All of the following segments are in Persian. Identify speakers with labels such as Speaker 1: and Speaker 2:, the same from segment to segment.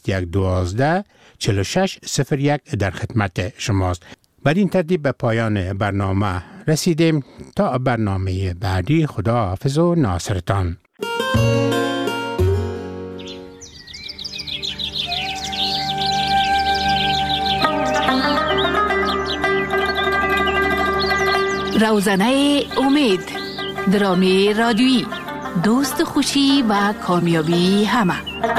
Speaker 1: 112 4601 در خدمت شماست. بر این ترتیب به پایان برنامه رسیدیم. تا برنامه بعدی، خدا حافظ و ناصرتان.
Speaker 2: روزنه امید، درامی رادیویی، دوست خوشی و کامیابی همه.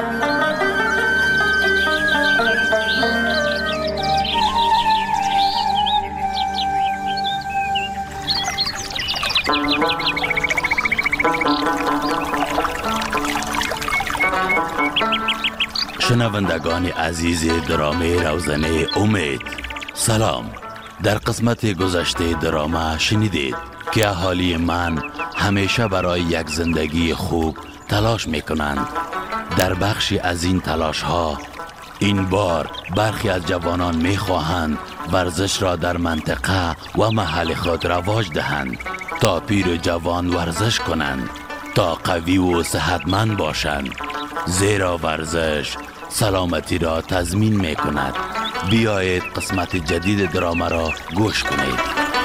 Speaker 3: شنوندگان عزیز درامه روزنه امید، سلام. در قسمت گذشته درامه شنیدید که اهالی من همیشه برای یک زندگی خوب تلاش میکنند. در بخشی از این تلاش ها این بار برخی از جوانان میخواهند ورزش را در منطقه و محل خود رواج دهند تا پیر و جوان ورزش کنند، تا قوی و صحتمند باشند، زیرا ورزش سلامتی را تضمین می کند. بیایید قسمت جدید درامه را گوش کنید.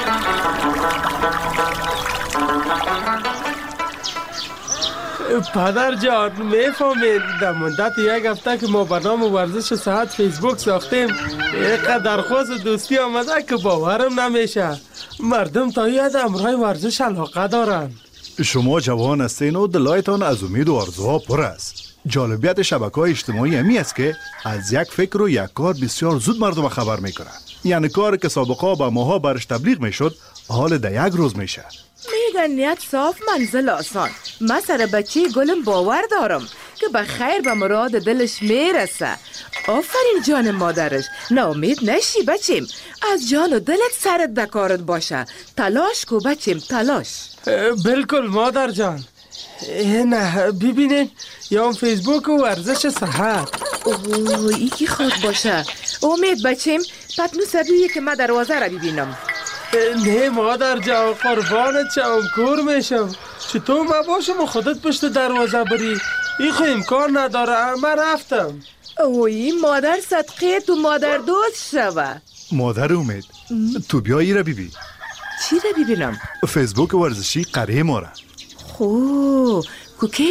Speaker 4: پدر جان، میفهمید در مدت یک هفته که ما برنامه ورزش صحت فیسبوک ساختیم، اینقدر درخواست دوستی آمده که باورم نمیشه. مردم تا ید امرای ورزش علاقه دارن.
Speaker 5: شما جوان هستین و دلایتان از امید و آرزوها پر است. جالبیت شبکه‌های اجتماعی همی است که از یک فکر و یک کار بسیار زود مردم خبر میکنن. یعنی کار که سابقا با ماها برش تبلیغ میشد، حال در یک روز میشه.
Speaker 6: میگن نیت صاف منزل آسان. من سر بچه گلم باور دارم که به خیر به مراد دلش میرسه. آفرین جان مادرش. ناامید نشی بچیم. از جان و دلت سرت به کارت باشه. تلاش کو بچیم، تلاش.
Speaker 4: بالکل مادر جان. نه ببینین، یا فیسبوک و ورزش صحت.
Speaker 6: اوه، ای کی خواد باشه. امید بچیم، پتنو سبیه که من دروازه را ببینم.
Speaker 4: نه مادر جان، قربانت شم، کور میشم. چطور من باشم و خودت پشت دروازه بری؟ این خو امکان نداره. من رفتم.
Speaker 6: اوی مادر صدقه تو مادر دوست شوه.
Speaker 5: مادر امید، تو بیا ای را ببین.
Speaker 6: چی را ببینم؟
Speaker 5: فیسبوک ورزشی قریه ما را.
Speaker 6: خو کوکی؟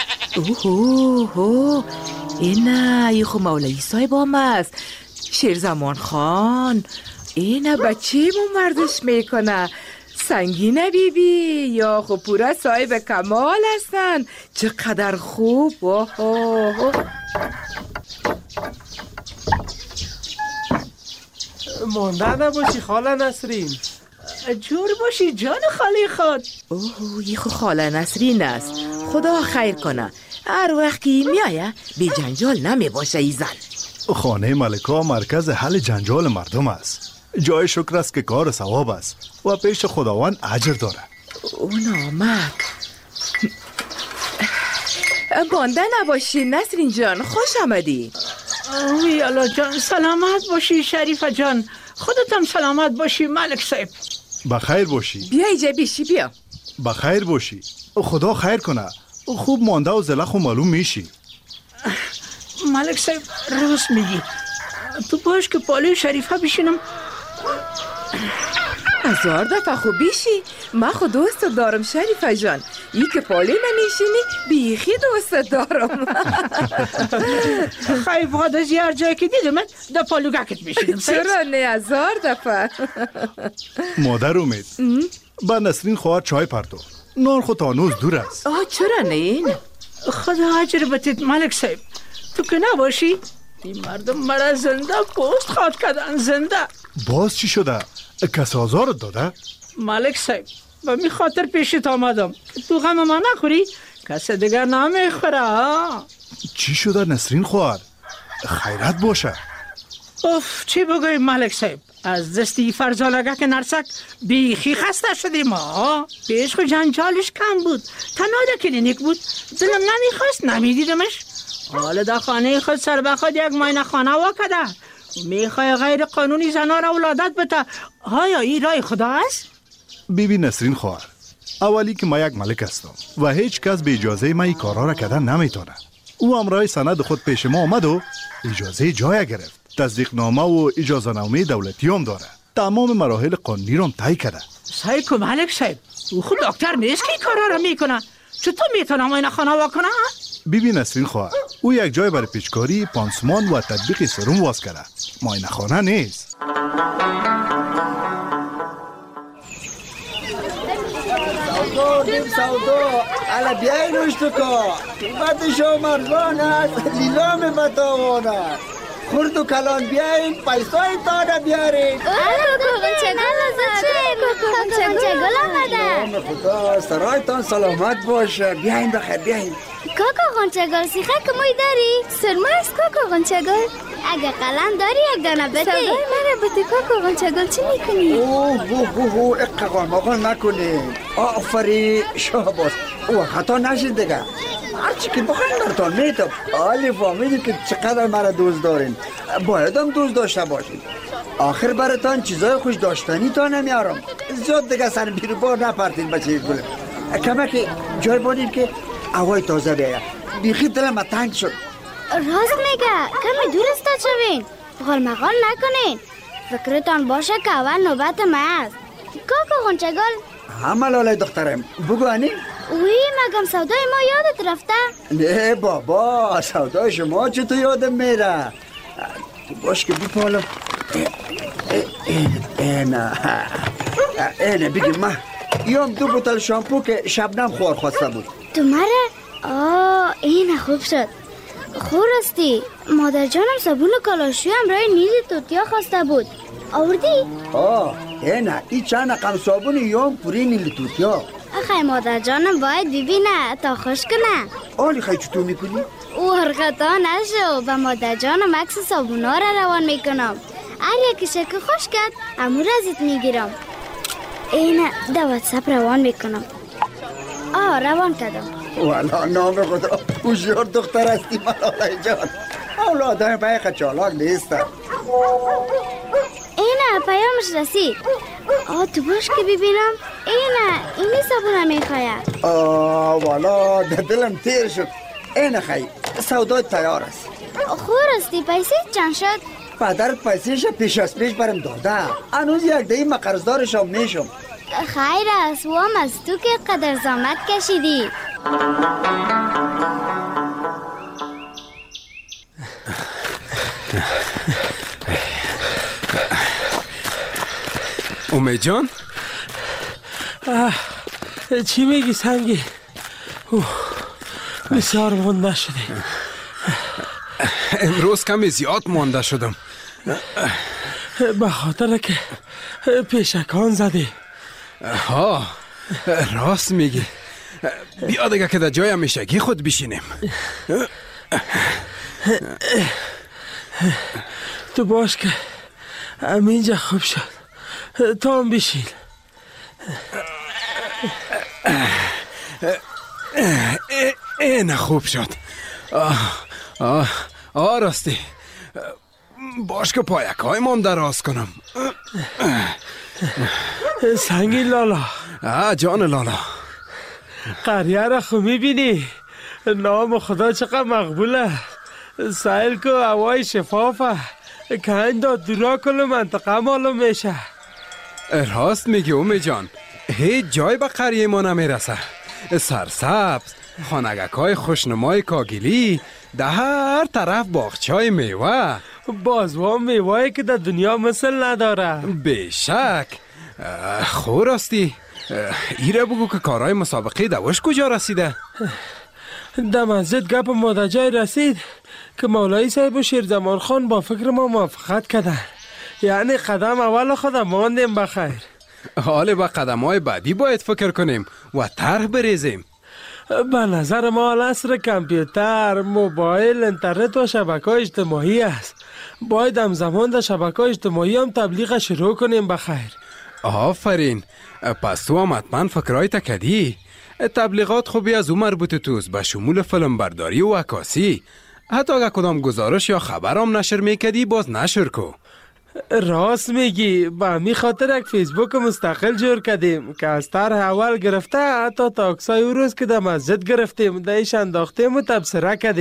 Speaker 6: اوه اینا یه خو مولوی صاحب هم است. شیرزمان خان. اینا بچه‌مون ورزش میکنه. سنگینه بیبی یا خو پورا صاحب کمال هستن. چقدر خوب.
Speaker 4: مانده نباشی خاله نسرین.
Speaker 7: جور باشی جان خالی خود.
Speaker 6: اوه یه خو خاله نسرین است. خدا خیر کنه. هر وقت که میایه بی جنجال نمی باشه ای زن.
Speaker 5: خانه ملکا مرکز حل جنجال مردم است. جای شکر است که کار ثواب است و پیش خداوند اجر داره.
Speaker 6: اون آمد. بانده نباشی نسرین جان، خوش آمدی.
Speaker 7: اوی الله جان، سلامت باشی شریفه جان. خودت هم سلامت باشی ملک صاحب.
Speaker 5: بخیر باشی.
Speaker 6: بیا ایجا بیشی بیا.
Speaker 5: بخیر باشی. خدا خیر کنه. خوب مانده و زلخ و معلوم میشی.
Speaker 7: ملک صاحب راست میگی. تو باش که پاله شریفه بشینم.
Speaker 6: هزار دفعه خوب بیشی. من خود دوست دارم شریفه جان. ای که پاله نمیشینی بیخی دوست دارم.
Speaker 7: خیلی وقت از هر جایی که دیدم من در پالوگکت بشینم.
Speaker 6: چرا نه؟ هزار دفعه.
Speaker 5: مادر امید، با نسرین خواهد چای پرتو. نان خود تانوز دور است.
Speaker 6: چرا نه؟
Speaker 7: خدا اجر بتید ملک صاحب. تو که نباشی این مردم مرا زنده پوست خواد کردن. زنده.
Speaker 5: باز چی شده؟ کس آزارت داده؟
Speaker 7: ملک صاحب به می خاطر پیشت آمدم که تو غم ما نخوری، کس دیگر نمیخوره.
Speaker 5: چی شده نسرین خواهد؟ خیرت باشه.
Speaker 7: اوف چی بگویم ملک صاحب، از دستی فرزانگه که نرسک بیخی خسته شدیم ما. پیش خود جنجالش کم بود، تنها کلینیک بود، دلم نمیخواست نمیدیدمش. حالا در خانه خود سر به خود یک ماینه خانه واکده. میخوای غیر قانونی زنا را ولادت بده. آیا این رای خدا است؟
Speaker 5: ببین نسرین خواهر، اولی که ما یک ملک هستم و هیچ کس به اجازه ما این کارا را کردن نمیتونه. او همراه سند خود پیش ما آمد و اجازه جای گرفت. تصدیق نامه و اجازه نامه دولتی هم داره. تمام مراحل قانونی رو هم طی کرده.
Speaker 7: صاحب که ملک صاحب او خود دکتر نیست که این کارا رو میکنه. چطور میتونه معاینه خانه واکنه؟
Speaker 5: ببین نسرین خواهر، او یک جای برای پیچکاری، پانسمان و تطبیق سرم واس کرده. معاینه خانه نیست.
Speaker 8: سودا علا بیایی روشتو که قیمت شما مرزان است، لیلام بتاوان است. خورد و کلان بیاین پیسای تانه بیارین.
Speaker 9: کوکو گل آمده.
Speaker 8: نام خدا سرایتان سلامت باشه. بیاین بخیر بیاین.
Speaker 9: کوکو غنچه گل سیخه که موی داری؟ سرما است کوکو غنچه گل. اگه قلم داری یک دانه بده. سودای من بده کوکو غنچه گل چی میکنی؟
Speaker 8: اوه اقاقان مقان نکنین. آفری شاباس. او خطا نشید دیگه. هرچی که بخواین برتان میتم. آلی فهمیدی که چقدر مرا دوست دارین. باید هم دوست داشته باشین. آخر براتان چیزای خوش داشتنی تا نمیارم. زیاد دیگه سر بیرو بار نپرتین بچه گلم. کمک جای بانید که هوای تازه بیاید. بیخی دلم تنگ شد.
Speaker 9: راست میگه کمی دور استاد شوین. غال مغال نکنین. فکرتان باشه که اول نوبت ما است. کوکو غنچه گل.
Speaker 8: همه لالای دخترم بگو انی؟
Speaker 9: اوی مگم سودای ما یادت رفته؟
Speaker 8: نه بابا سودای شما چطور یادم میره؟ تو باش که بیپالم. اینه بگی ما یام 2 بوتل شامپو که شبنم خور خواسته بود.
Speaker 9: تو مره؟ اینه خوب شد. خورستی مادر جانم صابون کالاشوی همراه نیل توتیا خواسته بود. آوردی؟
Speaker 8: اینه این چند رقم صابون یام پوری نیل توتیا.
Speaker 9: خیلی مادر جانم باید ببینه تا خوش کنه.
Speaker 8: آلی خیلی چطور میکنی؟
Speaker 9: او حرکتا نشو و مادر جانم عکس صابونا را روان میکنم. هر یکی شکل خوش کرد امور ازت میگیرم. اینه در واتساپ روان میکنم. روان کردم.
Speaker 8: والا نام خدا هوشیار دختر هستی ملالای جان. اولادای باید چالاک نیستم.
Speaker 9: اینه پیامش رسید. تو باش که ببینم. اینی صابونه میخواید.
Speaker 8: والا دلم تیر شد. اینه خیلی سودای تیار است.
Speaker 9: خورستی پیسه چند شد؟
Speaker 8: پدرت پیسهش پیش از پیش برم داده. هنوز یک دهی من قرضدارشم میشم.
Speaker 9: خیر است و هم از تو که قدر زحمت کشیدی.
Speaker 10: امید جان؟
Speaker 4: چی میگی سنگی؟ بسیار مانده شده.
Speaker 10: امروز کمی زیاد مانده شدم.
Speaker 4: به خاطر که پیشکان زدی.
Speaker 10: راست میگی. بیا دیگه که در جای همیشگی خود بشینیم.
Speaker 4: تو باش که همینجا خوب شد. تو هم بشین.
Speaker 10: این خوب شد. راستی باش که پایک‌های مام دراز کنم.
Speaker 4: سنگی لالا.
Speaker 10: جان لالا.
Speaker 4: قریه را خو میبینی؟ نام خدا چقدر مقبوله. سایل که هوای شفافه که اینجا دورا کل منطقه معلوم میشه.
Speaker 10: راست میگی امید جان. هیچ جای به قریه ما نمیرسه. سرسبز، خانگک‌های خوشنمای کاگلی، در هر طرف باغچه‌های میوه.
Speaker 4: بازوان میوهی که در دنیا مثل نداره.
Speaker 10: بیشک. راستی ایره بگو که کارهای مسابقه دوش کجا رسیده؟
Speaker 4: در مسجد گپ مادر جای رسید که مولایی صاحب و شیرزمان خان با فکر ما موافقت کردن. یعنی قدم اول خودم ماندیم بخیر.
Speaker 10: حالا با قدم‌های بعدی باید فکر کنیم و طرح بریزیم.
Speaker 4: به نظر ما عصر کامپیوتر، موبایل، اینترنت و شبکه‌های اجتماعی است. باید همزمان در شبکه‌های اجتماعی هم تبلیغ شروع کنیم بخیر.
Speaker 10: آفرین. پس تو هم حتما فکرهای تکدی. تبلیغات خوبی از اون مربوط توست به شمول فیلمبرداری و عکاسی. حتی اگه کدام گزارش یا خبر هم نشر میکدی باز نشر کو.
Speaker 4: راست میگی. با همین خاطر یک فیسبوک مستقل جور کردیم که از طرح اول گرفته حتی تا عکسای او روز که در مسجد گرفتیم دایش انداختیم و تبصره کردیم.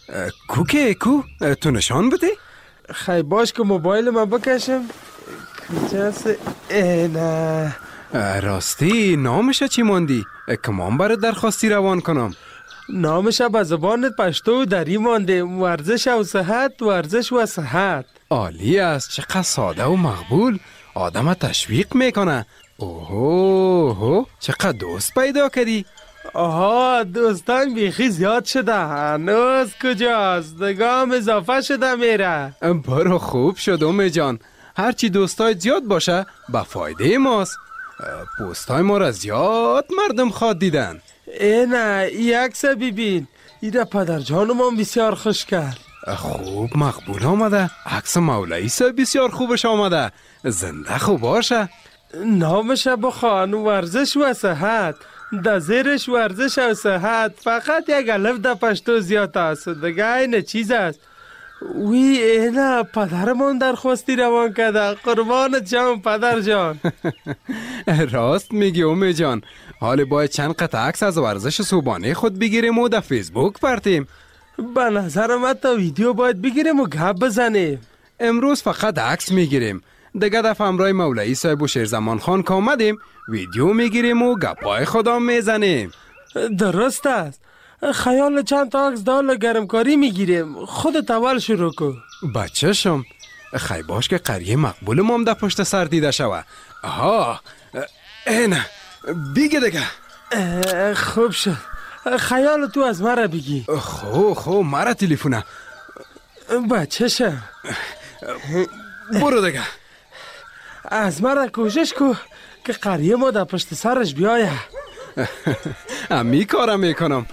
Speaker 10: کو تو نشان بده؟
Speaker 4: خیلی باش که موبایل من بکشم. کجاست؟ نه
Speaker 10: راستی نامش چی ماندی؟ که من برای درخواستی روان کنم.
Speaker 4: نامش به زبان پشتو دری مانده، ورزش و صحت، ورزش و صحت.
Speaker 10: عالی است، چقدر ساده و مقبول، آدم تشویق میکنه. اوه چقدر دوست پیدا کردی.
Speaker 4: آها دوستان بیخی زیاد شده، هنوز کجاست؟ دگام اضافه شده میره.
Speaker 10: برو خوب شد اومی جان، هرچی دوستای زیاد باشه به فایده ماست. پوستای ما را زیاد مردم خواد دیدن.
Speaker 4: نه این عکس ببین، ایره پدر جانم بسیار خوش کرد.
Speaker 10: خوب مقبول آمده، عکس مولوی صاحب بسیار خوبش آمده، زنده خوب باشه.
Speaker 4: نامش بخوان، ورزش و صحت، در زیرش ورزش و صحت، فقط یک الف در پشتو زیاد است، دیگه این چیز است. وی اینا پدرمون درخواستی روان کرده، قربانت جان پدر جان.
Speaker 10: راست میگی اومی جان، حالا باید چند قطع عکس از ورزش صبحانه خود بگیریم و در فیسبوک پرتیم.
Speaker 4: به نظر من تا ویدیو باید بگیریم و گپ بزنیم.
Speaker 10: امروز فقط عکس میگیریم، دیگه دفعه همراه مولوی صاحب و شیرزمان خان که آمدیم ویدیو میگیریم و گپای خدا میزنیم.
Speaker 4: درست است. خیال چند تا عکس دال گرمکاری میگیریم. خودت اول شروع کن.
Speaker 10: بچه شم، خیلی باش که قریه مقبول ما هم در پشت سر دیده شوه. آها اینه بیگه دیگه.
Speaker 4: خوب شد، خیال تو از مرا بگی.
Speaker 10: خو مرا تلیفونه.
Speaker 4: بچه شم
Speaker 10: برو دیگه.
Speaker 4: از مرا کوشش کو که قریه ما در پشت سرش بیایه.
Speaker 10: امی کارم میکنم.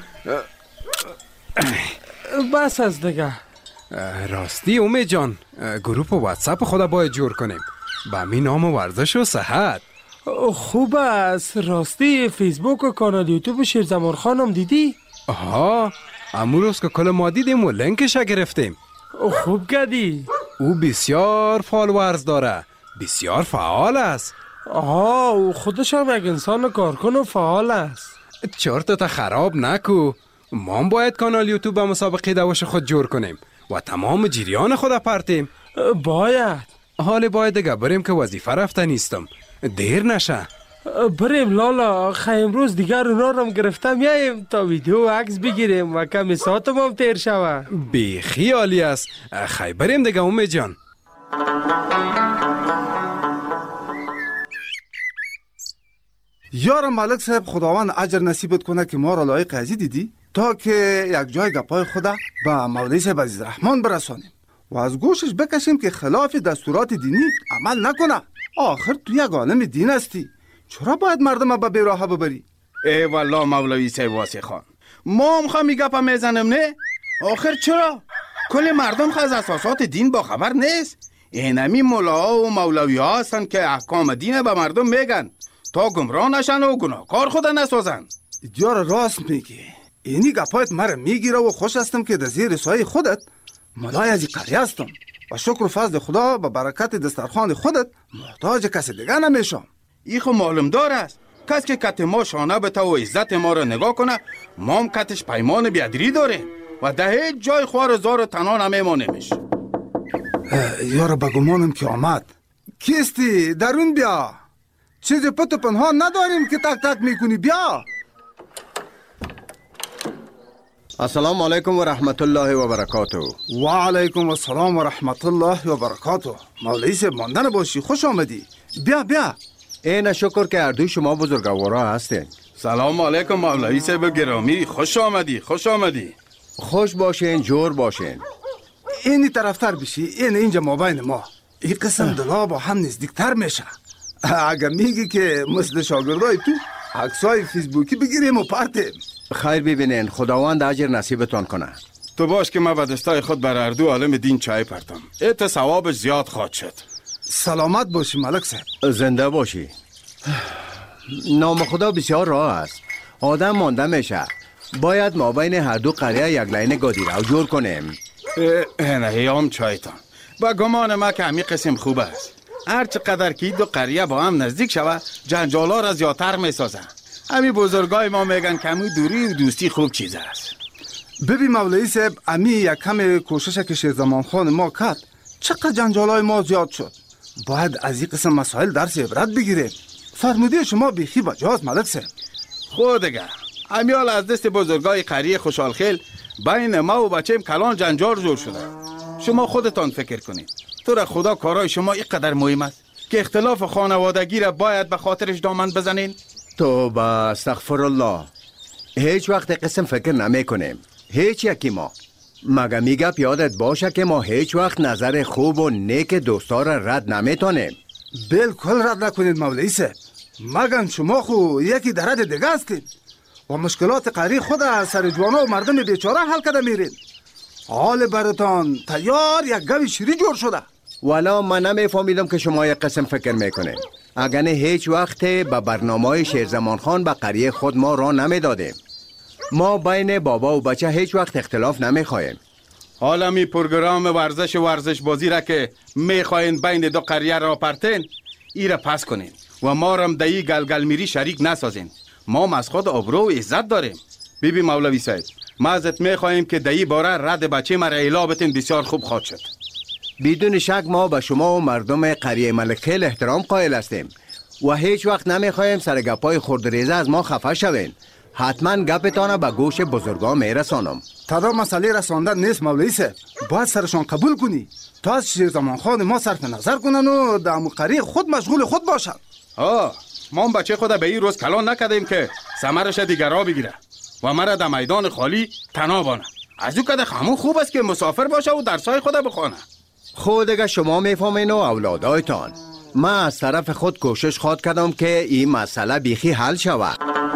Speaker 4: بس از دیگه.
Speaker 10: راستی اومی جان، گروپ واتساپ خدا باید جور کنیم با امی نام ورزش و صحت.
Speaker 4: خوب است. راستی فیسبوک و کانال یوتیوب شیرزمان خانم دیدی؟
Speaker 10: آها امون روز که کل ما دیدیم و لینکش گرفتیم.
Speaker 4: خوب کردی.
Speaker 10: او بسیار فالوورز داره، بسیار فعال است.
Speaker 4: او خودش هم یک انسان کارکن و فعال است.
Speaker 10: چرتت خراب نکو، ما باید کانال یوتیوب به مسابقه دوش خود جور کنیم و تمام جریان خود پرتیم.
Speaker 4: باید.
Speaker 10: حالا باید دیگه بریم که وظیفه رفته نیستم، دیر نشه.
Speaker 4: بریم لالا، خیلی امروز دیگر اونا رو گرفتم میاییم تا ویدیو و عکس بگیریم و کمی ساعتم هم تیر شوه.
Speaker 10: بیخی عالی است، خیلی بریم دیگه اومی جان.
Speaker 11: یارم ملک صاحب، خداوند اجر نصیبت کنه که ما را لایق ازی دیدی تا که یک جای گپای خدا با مولوی صاحب عزیز رحمان برسانیم و از گوشش بکشیم که خلاف دستورات دینی عمل نکنه. آخر تو یک عالم دین هستی، چرا باید مردم به بیراه ببری؟
Speaker 12: ای والله مولوی صاحب واسه خان، ما هم خواهی گپا میزنم نه؟ آخر چرا؟ کل مردم از اساسات دین با خبر نیست. اینمی مولا و مولوی ها هستن که احکام دین به مردم میگن تا گمراه نشن و گناهکار خود نسازن.
Speaker 11: دیار راست میگی، اینی گپایت مرا میگیره و خوش هستم که در زیر سایه خودت مولای از قریه هستم و شکر و فضل خدا به برکت دسترخوان خودت محتاج کسی دیگه نمیشم.
Speaker 12: ای خو معلوم دار است، کس که کت ما شانه بته و عزت ما را نگاه کنه، ما هم کتش پیمان بیادری داریم و ده هیچ جای خوار زار تنها نمیمانیمش.
Speaker 11: یارو بگمانم که آمد. کیستی؟ درون بیا، چیزی پت و پنهان نداریم که تک تک میکنی. بیا.
Speaker 13: السلام علیکم و رحمت الله و برکاته.
Speaker 11: و علیکم السلام و رحمت الله و برکاته. مولوی صاحب ماندن باشی، خوش آمدی. بیا.
Speaker 13: این شکر که اردوی شما بزرگوارا هستین.
Speaker 12: سلام علیکم مولوی صاحب گرامی، خوش آمدی.
Speaker 13: خوش باشین، جور باشین.
Speaker 11: اینی طرفتر بشی، اینجا مابین ما. این قسم دلا با هم نزدیکتر میشه. اگر میگی که مثل شاگردای تو عکسای فیسبوکی بگیریم و پرتیم.
Speaker 13: خیر ببینین، خداوند اجر نصیبتان کنه.
Speaker 12: تو باش که من به دستای خود بر اردو عالم دین چای پرتم، ایت ثوابش زیاد خواهد شد.
Speaker 11: سلامت باشی ملک صاحب.
Speaker 13: زنده باشی. نام خدا بسیار راه است، آدم مانده میشه. باید ما بین هر دو قریه یک لاین گادی رو جور کنیم.
Speaker 12: نه هم چایتان، با گمان ما که همی قسم خوب است. هر چقدر که دو قریه با هم نزدیک شوه، جنجالا را زیادتر میسازن. همی بزرگای ما میگن که همی دوری و دوستی خوب چیز است.
Speaker 11: ببین مولوی صاحب، امی یک کم کوشش که شیرزمان خان ما کرد چقدر جنجالای ما زیاد شد. باید از این قسم مسائل درس عبرت بگیریم. فرموده شما بیخی بجاست ملک صاحب.
Speaker 12: خود دیگه امیال از دست بزرگای قریه خوشحالخیل بین ما و بچه‌م کلان جنجال جور شده. شما خودتان فکر کنید. تو را خدا کارای شما اینقدر مهم است که اختلاف خانوادگی را باید به خاطرش دامن بزنین؟
Speaker 13: توبه استغفر الله. هیچ وقت قسم فکر نمی کنیم. هیچ یکی ما. مگه میگه یادت باشه که ما هیچ وقت نظر خوب و نیک دوستا را رد نمیتونیم.
Speaker 11: بالکل رد نکنید مولوی صاحب. مگن شما خو یکی درد دیگه هستید و مشکلات قری خود از سر جوانا و مردم بیچاره حل کرده میرین. حال براتان تیار یک گوی شیری جور شده.
Speaker 13: والا من نمیفهمیدم که شما یک قسم فکر میکنیم. اگر هیچ وقت به برنامه شیرزمان خان به قریه خود ما را نمیدادیم. ما بین بابا و بچه هیچ وقت اختلاف نمیخوایم.
Speaker 12: حالا می پروگرام ورزش بازی را که میخواین بین دو قریه را پرتین ای را پس کنین و ما رم دایی گلگل میری شریک نسازین. ما از خود آبرو و عزت داریم. بیبی مولوی صاحب، ما ازت میخوایم که دایی باره رد بچه مرا اعلا بتین. بسیار خوب خواهد شد.
Speaker 13: بدون شک ما به شما و مردم قریه ملک خیل احترام قائل هستیم و هیچ وقت نمیخوایم سر گپای خردریزه از ما خفه شوین. حتما گپتان به گوش بزرگا میرسانم.
Speaker 11: تدا مسئله رساندن نیست مولوی صاحب. باید سرشان قبول کنی تا از شیرزمان خان ما صرف نظر کنن و در قریه خود مشغول خود باشن.
Speaker 12: ما بچه خود به این روز کلان نکردیم که ثمرش دیگرا بگیره و مرا در میدان خالی تنها بانه. از او کده خمون خوب است که مسافر باشه و درسای خود بخونه.
Speaker 13: خود اگه شما میفهمین و اولادایتان. من از طرف خود کوشش خواد کردم که این مسئله بیخی حل شود.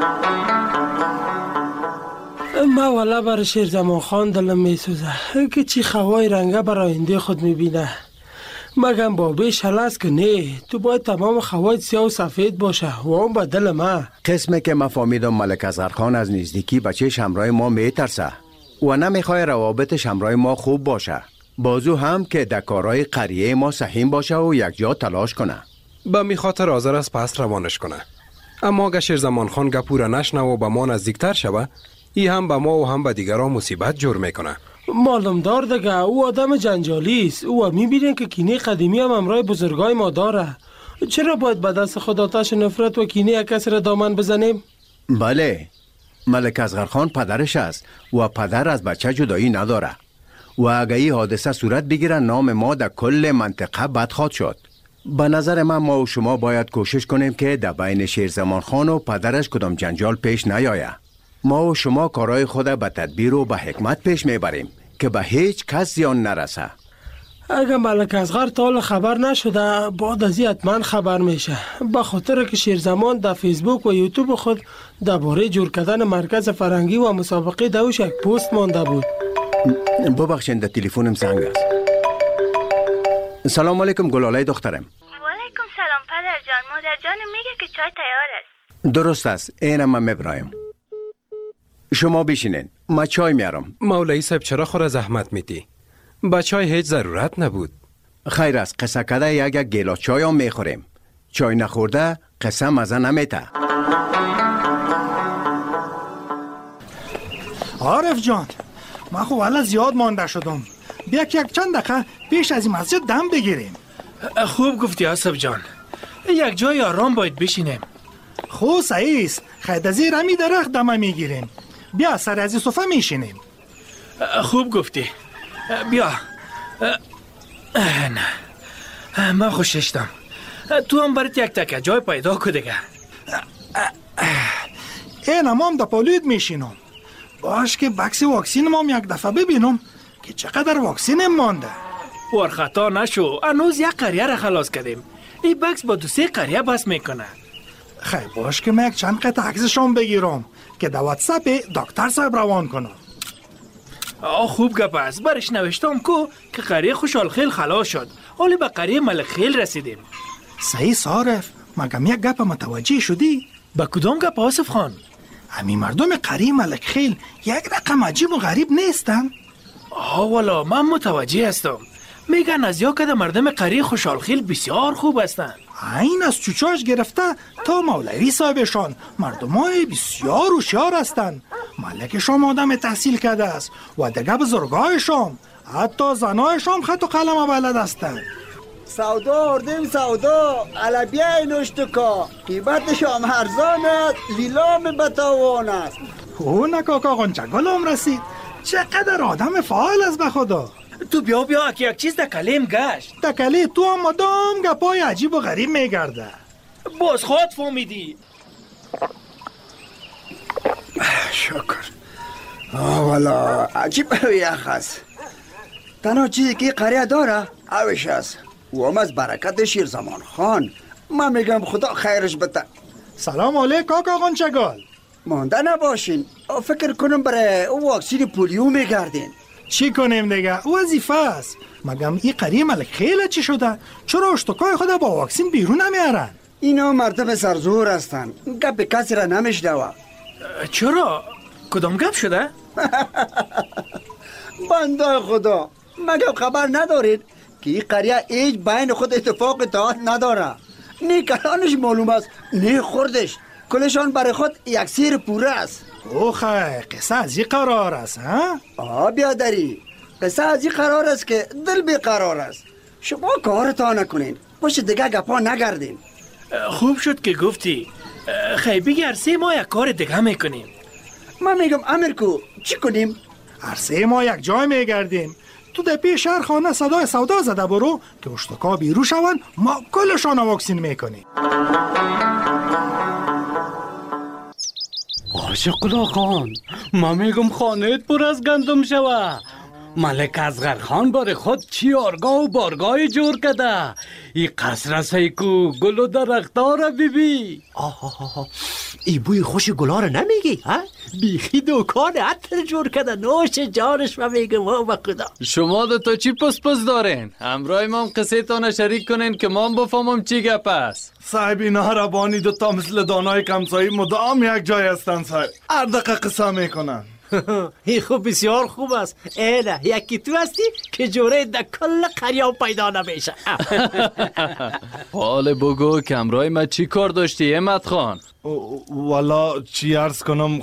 Speaker 4: ما والا بر شیرزمان خان دلم میسوزه که چی خوای رنگه بر آینده خود میبینه. مگم بابیش حل است که نه، تو باید تمام خوایت سیاه و سفید باشه و اون به دل ما.
Speaker 13: قسمه که من فهمیدم ملک اصغرخان از نزدیکی بچهش همراه ما میترسه و نمیخواه روابطش همراه ما خوب باشه. بازو هم که در کارهای قریه ما سهیم باشه و یک جا تلاش کنه.
Speaker 10: به می خاطر حاضر از پس روانش کنه. اما اگه شیرزمان خان گپوره نشنه و به ما نزدیکتر شوه، ای هم به ما و هم به دیگران مصیبت جور میکنه.
Speaker 4: معلوم دار دیگه او آدم جنجالی است. او میبینن که کینه قدیمی هم امرای بزرگای ما داره. چرا باید به دست خود آتش نفرت و کینه کسی را دامن بزنیم؟
Speaker 13: بله، ملک اصغرخان پدرش است و پدر از بچه جدایی نداره و اگه این حادثه صورت بگیره نام ما در کل منطقه بد خواهد شد. به نظر من ما و شما باید کوشش کنیم که در بین شیرزمان خان و پدرش کدام جنجال پیش نیاید. ما و شما کارهای خود به تدبیر و به حکمت پیش میبریم که به هیچ کس زیان نرسه.
Speaker 4: اگه ملک اصغر تا حالا خبر نشده بعد از این حتما خبر میشه، به خاطر که شیرزمان در فیسبوک و یوتیوب خود درباره جور کردن مرکز فرنگی و مسابقه دوش یک پست مانده بود.
Speaker 13: ببخشید در تلفنم زنگ است. سلام علیکم گلالای دخترم.
Speaker 9: و علیکم سلام پدر جان. مادر جان میگه که چای تیار است.
Speaker 13: درست است، اینم من میبرایم. شما بشینین، ما چای میارم.
Speaker 10: مولوی صاحب چرا خور زحمت میدی؟ با چای هیچ ضرورت نبود.
Speaker 13: خیر است، قصه کده یک گیلاس چای هم میخوریم. چای نخورده قصه مزه نمیته.
Speaker 14: عارف جان، من خب والا زیاد مانده شدم. بیا که یک چند دقیقه پیش از این مسجد دم بگیریم.
Speaker 15: خوب گفتی آصف جان، یک جای آرام باید بشینیم.
Speaker 14: خوب صحیح است، خیلی از این رمی درخت دمه میگیریم. بیا سر از این صفحه میشینیم.
Speaker 15: خوب گفتی، بیا. نه من خوششتم. تو هم برات یک تکه جای پیدا که دیگه.
Speaker 14: این هم در پالوید میشینم. باش که بکس واکسین هم یک دفعه ببینم که چقدر واکسین مانده.
Speaker 15: ورخطا نشو، هنوز یک قریه را خلاص کردیم. این بکس با 2-3 قریه بس میکنه.
Speaker 14: خیلی باش که من یک چند قطع عکسشون بگیرم که در واتساپ دکتر صاحب روان کنم.
Speaker 15: خوب گپ است. برش نوشتم که قریه خوشحالخیل خلاص شد. حالی به قریه ملکخیل رسیدیم.
Speaker 14: صحیح صارف، مگم یک گپ متوجه شدی؟
Speaker 15: به کدام گپ آصف خان؟
Speaker 14: همین مردم قریه ملکخیل یک رقم عجیب و غریب نیستن؟
Speaker 15: والا من متوجه هستم. میگن از یا که مردم قریه خوشحالخیل بسیار خوب هستن.
Speaker 14: این از چوچاش گرفته تا مولوی صاحبشان مردمای بسیار هوشیار هستند ملک شام آدم تحصیل کرده است و دیگه بزرگای شام حتی زنای شام خط و قلم بلد هستند.
Speaker 8: سودا اردیم سودا علبیه نوشتکا قیمت شام ارزان است لیلام بتاوان است.
Speaker 14: او کاکا غنچگل هم رسید. چقدر آدم فعال است به خدا.
Speaker 15: تو بیا که یک چیز در کلیم گشت.
Speaker 14: در کلی تو هم مدام گپای عجیب و غریب میگرده.
Speaker 15: باز خود فهمیدی.
Speaker 8: شکر. والا عجیب یخ است. تنها چیزی که قریه داره اوش است و هم از برکت شیرزمان خان. من میگم خدا خیرش بده.
Speaker 14: سلام علیکم کاکا غنچگل.
Speaker 8: مانده نباشین. فکر کنم برای واکسین پولیو میگردین.
Speaker 14: چی کنیم دیگه؟ وظیفه است. مگم این قریه ملک خیلی چی شده؟ چرا اشتکای خدا با واکسین بیرون نمیارن؟
Speaker 8: اینا مردم سرزور هستن. گپ کسی را نمیشنوه.
Speaker 15: چرا؟ کدام گپ شده؟
Speaker 8: بنده خدا مگم خبر ندارید که این قریه هیچ بین خود اتفاق اتحاد نداره. نه کلانش معلوم است نه خوردش. کلشان برای خود یک سیر پوره است.
Speaker 14: اوخه قصه از این قرار است ها؟
Speaker 8: بیادری قصه از این قرار است که دل بیقرار است. شما کارتان نکنین باشه دیگه گپا نگردین.
Speaker 15: خوب شد که گفتی. خیلی بگی عرصه ما یک کار دیگه میکنیم.
Speaker 8: من میگم امیرکو چی کنیم؟
Speaker 14: عرصه ما یک جای میگردیم. تو در پیش شهر خانه صدای سودا زده برو که اشتکا بیرو شون ما کلشان واکسین میکنیم.
Speaker 16: آشقلا خان ما میگم خانهت پر از گندم شوه. ملک اصغر خان بار خود چی آرگاه و بارگاه جور کده. ای قصر سیکو گل و درختار را ببی.
Speaker 17: ای بوی خوش گلا را نمیگی ها؟ بیخی دوکان عطر جور کده. نوش جانش ما میگم با خدا.
Speaker 18: شما دو تا چی پس دارین؟ همراه ما هم قصه تانه شریک کنین که ما هم بفهمم چی گپ است.
Speaker 5: صاحب اینا ربانی دو تا مثل دانای کمسایی مدام یک جای هستن صاحب. هر دقیقه قصه میکنن.
Speaker 17: این خوب بسیار خوب است. اینه یکی تو هستی که جوره در کل قریه پیدا نمیشه.
Speaker 18: حال بگو که همراه ما چی کار داشتی احمد خان؟
Speaker 5: والا چی عرض کنم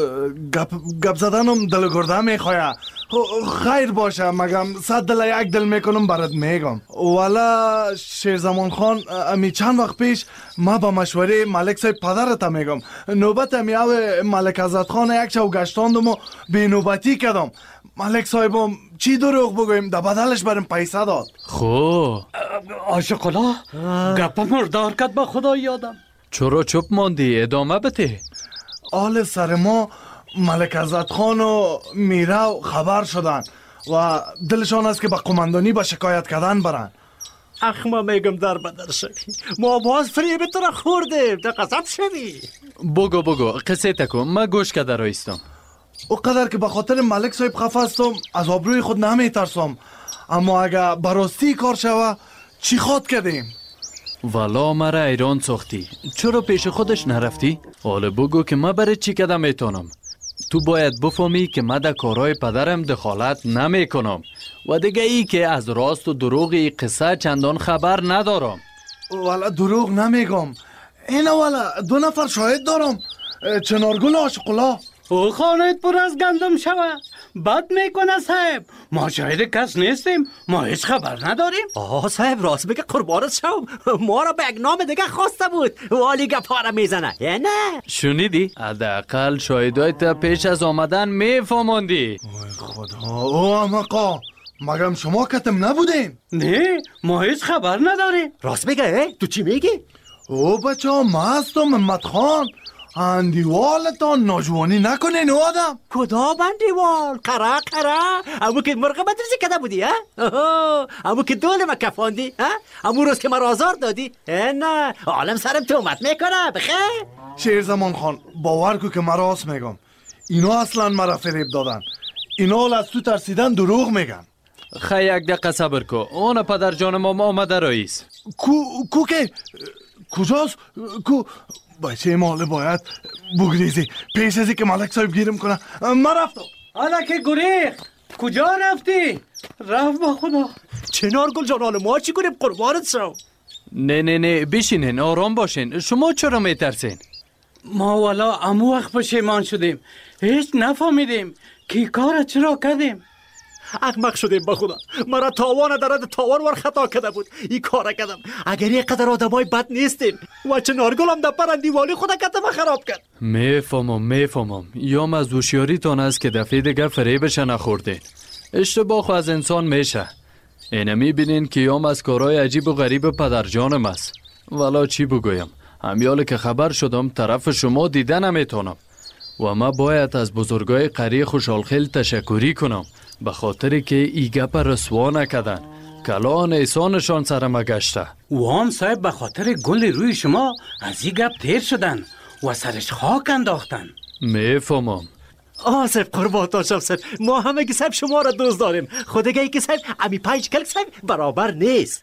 Speaker 5: گپ زدنم دل گرده میخواه. خیر باشه مگم 100 دل یک دل میکنم برات میگم. والا شیرزمان خان امی چند وقت پیش ما با مشوره ملک صاحب پدرت میگم نوبت امی او ملک عزت خان یک شو گشتاندم و بی نوبتی کردم. ملک صاحبم چی دروغ بگویم در بدلش برم پیسه داد.
Speaker 16: خو آشقلا گپ مردار کد با خدا یادم.
Speaker 18: چرا چوب ماندی؟ ادامه بده.
Speaker 5: آل سر ما ملک عزت خان و میرو خبر شدن و دلشان است که با قماندانی با شکایت کردن برن.
Speaker 17: اخ ما میگم در بدر شدی. ما باز فریب تو را خوردیم. در قصب شدی.
Speaker 18: بگو قصه تکو ما گوش کده رایستم.
Speaker 5: او قدر که به خاطر ملک صاحب خفه هستم از آبروی خود نمی ترسم. اما اگه براستی کار شوه چی خواد کردیم؟
Speaker 18: والا مرا ایران ساختی. چرا پیش خودش نرفتی؟ حالا بگو که ما برای چی کده میتونم. تو باید بفهمی که من در کارهای پدرم دخالت نمی کنم و دیگه ای که از راست و دروغ ای قصه چندان خبر ندارم.
Speaker 5: والا دروغ نمیگم. اینه والا 2 نفر شاهد دارم. چنارگل و آشقلا.
Speaker 16: او خانهت پر از گندم شوه. بد میکنه صاحب. ما شاید کس نیستیم. ما هیچ خبر نداریم.
Speaker 17: صاحب راست بگه قربانت شوم. ما را به یک نام دیگه خواسته بود. والی گپا را میزنه یا نه؟
Speaker 18: شنیدی؟ حداقل شاهدای تا پیش از آمدن میفهماندی.
Speaker 5: خدا او امقا مگم شما کتم نبودین؟
Speaker 16: نه ما هیچ خبر نداریم.
Speaker 17: راست بگه تو چی میگی؟
Speaker 5: او بچه ها مستم محمد خان. اندیوالتان ناجوانی نکنین او آدم.
Speaker 17: کدام اندیوال؟ قرا امو که مرغ مدرسه کده بودی امو که دول ما کفاندی امو روز که ما آزار دادی. نه عالم سرم تومت میکنه بخیر.
Speaker 5: شیرزمان خان باور کو که من راست میگم. اینا اصلا مرا فریب دادن. اینا از تو ترسیدن دروغ میگن.
Speaker 18: خیلی یک دقیقه صبر کو. اون پدر جان ما آمده رئیس.
Speaker 5: کو که کجاست؟ کو بچه ماله باید بگریزی پیش ازی که ملک صاحب گیرم کنه. من رفتم.
Speaker 16: حالا که گریخ کجا رفتی؟ رفت با خدا.
Speaker 17: چنارگل جان حالا ما چی کنیم قربانت شو؟
Speaker 18: نه بشینین آرام باشین. شما چرا میترسین؟
Speaker 16: ما والا امو وقت پشیمان شدیم، هیچ نفهمیدیم که کار چرا کردیم.
Speaker 17: احمق شدیم به خدا. مرا تاوان درد تاوان ور خطا کرده بود، این کار کردم. اگر یک قدر آدمای بد نیستیم و چه نارگلم در پرندیوالی خدا کتم خراب کرد.
Speaker 18: میفهمم یام از هوشیاریتان است که دفعه دیگه فریبش نخورده. اشتباه از انسان میشه. اینه میبینین که یام از کارهای عجیب و غریب پدرجانم است. والا چی بگویم، همیاله که خبر شدم طرف شما دیده نمیتونم و ما باید از بزرگای قریه خوشحالخیل تشکری کنم به خاطر که ای گپ رسوا نکردن. کلان احسانشان سرم گشته.
Speaker 16: وام صاحب به خاطر گل روی شما از این گپ تیر شدن و سرش خاک انداختن.
Speaker 18: میفهمم.
Speaker 17: صاحب قربانتان شم صاحب، ما همه که صاحب شما را دوست داریم. خودگی که صاحب امی 5 کلک صاحب برابر نیست.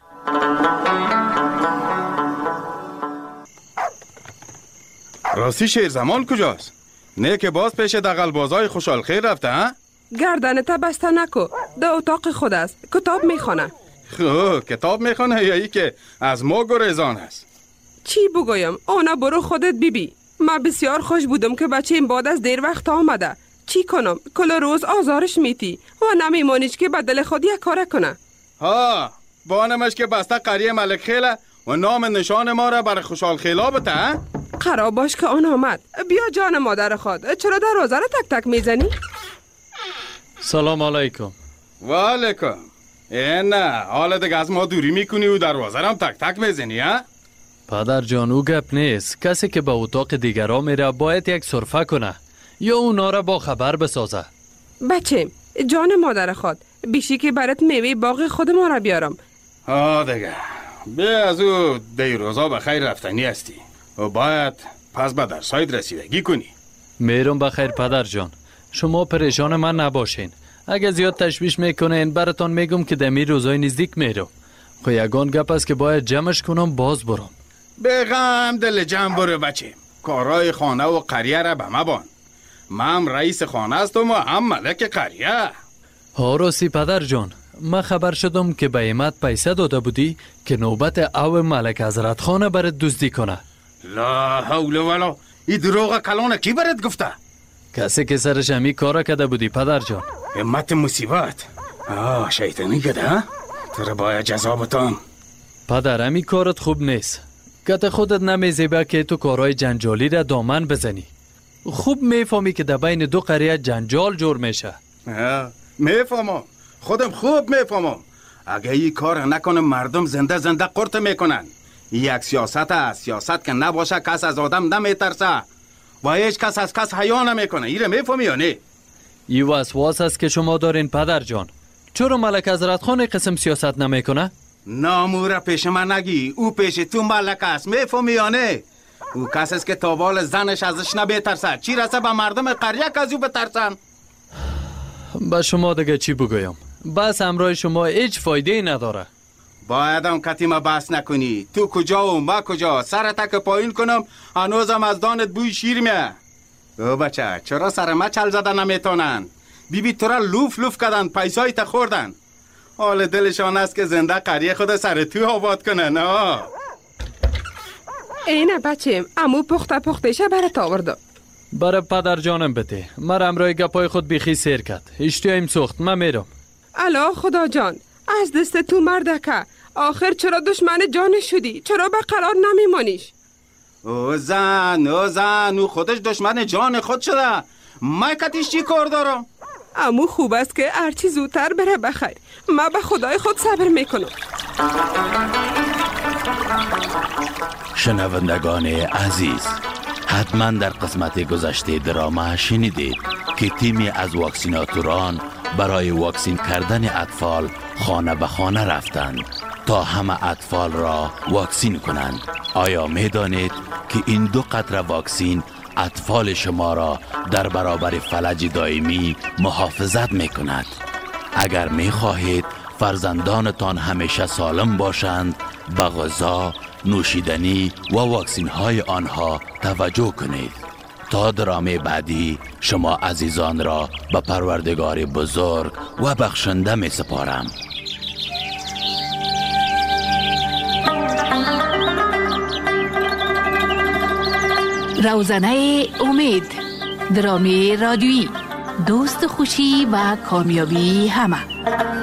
Speaker 12: راستی شیر زمان کجاست؟ نه که باز پیش دغل بازای خوشحال خیر رفته ها؟
Speaker 19: گردنت بسته نکو، در اتاق خود است، کتاب میخونه.
Speaker 12: کتاب میخونه یا ای که از ما گریزان است؟
Speaker 19: چی بگویم؟ آنا برو خودت بیبی. من بسیار خوش بودم که بچه این بعد از دیر وقت آمده. چی کنم؟ کل روز آزارش میتی و نمیمانیش که بدل خود یک کار کنه.
Speaker 12: بانمش که بسته قریه ملک خیله و نام نشان ما را برای خوشحال خیلا بته.
Speaker 19: قرار باش که آن آمد. بیا جان مادر خود، چرا دروازه را تک تک میزنی؟
Speaker 18: سلام علیکم.
Speaker 12: و علیکم. نه حالا دیگه از ما دوری میکنی و دروازه را هم تک تک میزنی ها؟
Speaker 18: پدر جان او گپ نیست. کسی که به اتاق دیگران میره باید یک سرفه کنه یا اونا را با خبر بسازه.
Speaker 19: بچه جان مادر خود، بیشی که برات میوه باغ خود ما را بیارم.
Speaker 12: دیگه بیا از او دی روزا به خیر رفتنی هستی و باید پس به درسایت رسیدگی کنی.
Speaker 18: میرم بخیر پدر جان، شما پریشان من نباشین. اگه زیاد تشویش میکنین براتون میگم که دمی روزای نزدیک میرم. خو یگان گپ است که باید جمعش کنم باز برم.
Speaker 12: بغم دل جمع برو بچه، کارهای خانه و قریه را به ما بان. من رئیس خانه هستم و هم ملک قریه.
Speaker 18: راستی پدر جان، من خبر شدم که به ایمت پیسه داده بودی که نوبت او ملک حضرت خانه برات دزدی کنه.
Speaker 12: لا حول ولا، این دروغ کلانه کی برات گفته؟
Speaker 18: کسی که سرش همی کارا کده بودی پدر جان.
Speaker 12: امت مصیبت. شیطانی کده ها؟ تو را باید جزا بتام.
Speaker 18: پدر همی کارت خوب نیست. کت خودت نمیزیبه که تو کارهای جنجالی را دامن بزنی. خوب میفهمی که در بین دو قریه جنجال جور میشه.
Speaker 12: میفهمم، خودم خوب میفهمم. اگه این کار نکنم مردم زنده زنده قرط میکنن. یک سیاست است، سیاست که نباشه کس از آدم نمیترسه و هیچ کس از کس حیا نمیکنه. ایره میفهمی یا نه؟
Speaker 18: ای وسواس است که شما دارین پدر جان. چرا ملک حضرت خان قسم سیاست نمیکنه؟
Speaker 12: ناموره پیش من نگی، او پیش تو ملک است. میفهمی یا نه؟ او کس است که تابال زنش ازش نمیترسه، چی رسه به مردم قریه که از او بترسن؟
Speaker 18: با شما دیگه چی بگویم؟ بس همراه شما هیچ فایده ای نداره.
Speaker 12: باید هم کتیمه بحث نکنی. تو کجا و ما کجا؟ سر تک پایین کنم هنوزم از دانت بوی شیر میه. او بچه چرا سر ما چل زده نمیتونن؟ بیبی تو را لوف لوف کردن، پیسایی تا خوردن. حال دلشان است که زنده قریه خود سر تو آباد کنن.
Speaker 19: اینه بچه امو پختشه برات آورده.
Speaker 18: برای پدر جانم بده. من امرای گپای خود بیخی سیر کرد. اشتیایم سخت. من میرم.
Speaker 19: الا خدا جان، از دست تو مردکه. آخر چرا دشمن جان شدی؟ چرا به قرار نمیمانیش؟
Speaker 12: او زن او خودش دشمن جان خود شده. من کتیش چی کار دارم؟
Speaker 19: امو خوب است که هرچی زودتر بره بخیر. من به خدای خود صبر میکنم.
Speaker 3: شنوندگان عزیز، حتما در قسمت گذشته دراما شنیدید که تیمی از واکسیناتوران برای واکسین کردن اطفال خانه به خانه رفتند تا همه اطفال را واکسین کنند. آیا می دانید که این 2 قطره واکسین اطفال شما را در برابر فلج دائمی محافظت می کند؟ اگر می خواهید فرزندانتان همیشه سالم باشند، به غذا، نوشیدنی و واکسین های آنها توجه کنید. تا درامه بعدی شما عزیزان را به پروردگار بزرگ و بخشنده می سپارم.
Speaker 2: روزنه امید، درامه رادیویی، دوست خوشی و کامیابی همه.